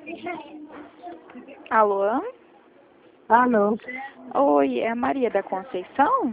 Alô? Alô? Oi, é a Maria da Conceição?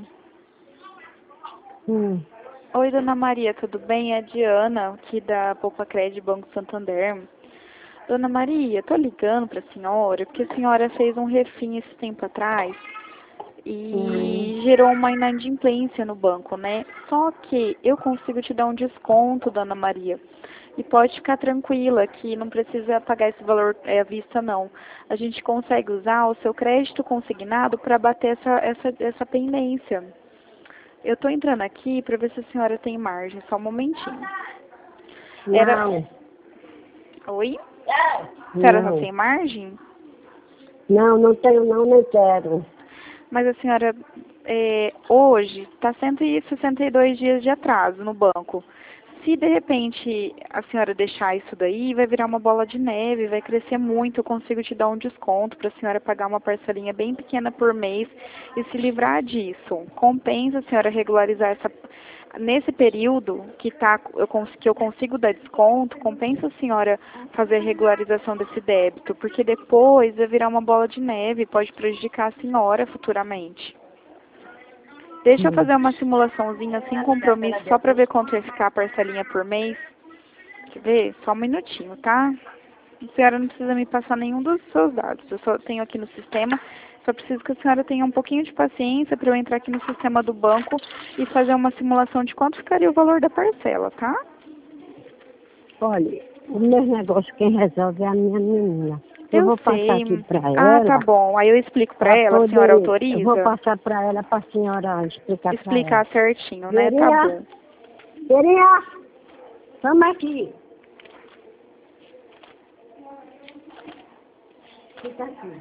Hum. Oi, dona Maria, tudo bem? É a Diana, aqui da Poupa Crédito Banco Santander. Dona Maria, tô ligando pra senhora, porque a senhora fez um refim esse tempo atrás e gerou uma inadimplência no banco, né? Só que eu consigo te dar um desconto, dona Maria. E pode ficar tranquila que não precisa pagar esse valor à vista, não. A gente consegue usar o seu crédito consignado para bater essa pendência. Eu estou entrando aqui para ver se a senhora tem margem. Só um momentinho. Não. Oi? A senhora não Não. tem margem? Não, não tenho não, nem quero. Mas a senhora, hoje, está 162 dias de atraso no banco. Se de repente a senhora deixar isso daí, vai virar uma bola de neve, vai crescer muito. Eu consigo te dar um desconto para a senhora pagar uma parcelinha bem pequena por mês e se livrar disso. Compensa a senhora regularizar nesse período que eu consigo dar desconto, compensa a senhora fazer a regularização desse débito, porque depois vai virar uma bola de neve, pode prejudicar a senhora futuramente. Deixa eu fazer uma simulaçãozinha sem compromisso, só para ver quanto ia ficar a parcelinha por mês. Quer ver? Só um minutinho, tá? A senhora não precisa me passar nenhum dos seus dados. Eu só tenho aqui no sistema, só preciso que a senhora tenha um pouquinho de paciência para eu entrar aqui no sistema do banco e fazer uma simulação de quanto ficaria o valor da parcela, tá? Olha, o meu negócio quem resolve é a minha menina. Eu Eu vou passar sei. aqui para Ah, tá ela, bom. Aí eu explico para para ela, a senhora poder... Eu vou autoriza? passar para ela, para a senhora explicar para ela. Explicar certinho, né? Tá Queria, bom. queria, vamos aqui. Fica aqui.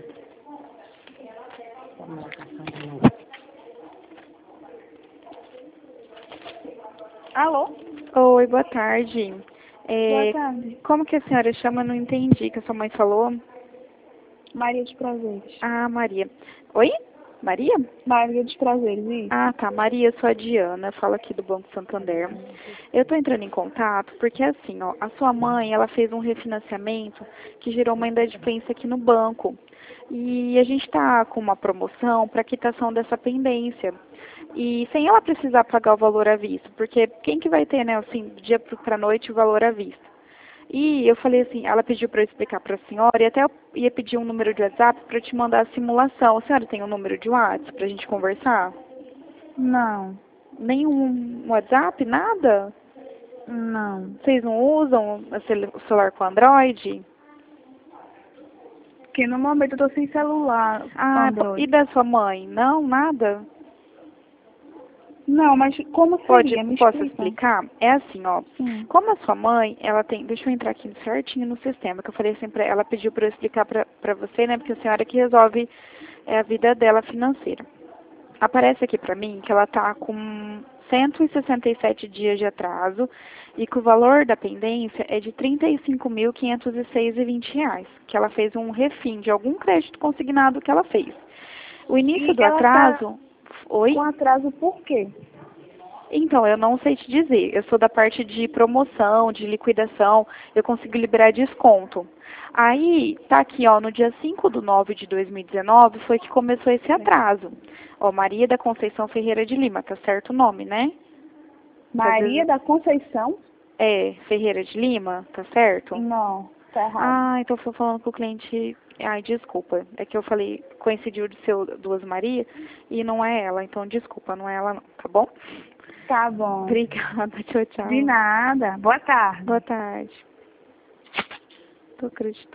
Alô? Oi, boa tarde. Boa tarde. Como que a senhora chama? Eu não entendi que a sua mãe falou. Maria dos Prazeres. Ah, Maria. Oi? Maria? Maria dos Prazeres, isso? Ah, tá. Maria, eu sou a Diana, falo aqui do Banco Santander. Eu tô entrando em contato porque, assim, ó, a sua mãe, ela fez um refinanciamento que gerou uma inadimplência aqui no banco. E a gente tá com uma promoção para quitação dessa pendência. E sem ela precisar pagar o valor à vista, porque quem que vai ter, né, assim, do dia pra noite o valor à vista? E eu falei assim, ela pediu para eu explicar para a senhora, e até eu ia pedir um número de WhatsApp para te mandar a simulação. A senhora tem um número de WhatsApp para a gente conversar? Não, Nenhum WhatsApp? Nada? não. Vocês não usam o celular com Android? Porque no momento eu tô sem celular Ah, e Android. da sua mãe? Não, nada? Não, mas como seria? Me Posso explica. explicar? É assim, ó. Sim. Como a sua mãe, ela tem. Deixa eu entrar aqui certinho no sistema, que eu falei assim pra ela, pediu para eu explicar pra você, né? Porque a senhora que resolve a vida dela financeira. Aparece aqui pra mim que ela tá com 167 dias de atraso e que o valor da pendência é de R$ 35.506,20, que ela fez um refim de algum crédito consignado que ela fez. O início E do ela tá atraso. Oi? com atraso por quê? Então, eu não sei te dizer. Eu sou da parte de promoção, de liquidação, eu consigo liberar desconto. Aí, tá aqui, ó, no dia 5/9/2019 foi que começou esse atraso. Ó, Maria da Conceição Ferreira de Lima, tá certo o nome, né? Que às Maria vezes da Conceição? é Ferreira de Lima, tá certo? Não, tá errado. Ah, então eu tô falando com o cliente. Ai, desculpa. É que eu falei, coincidiu de ser duas Maria e não é ela, então desculpa, não é ela não, tá bom? Tá bom. Obrigada, tchau, De tchau. nada. Boa tarde. Boa tarde. Tô acreditando.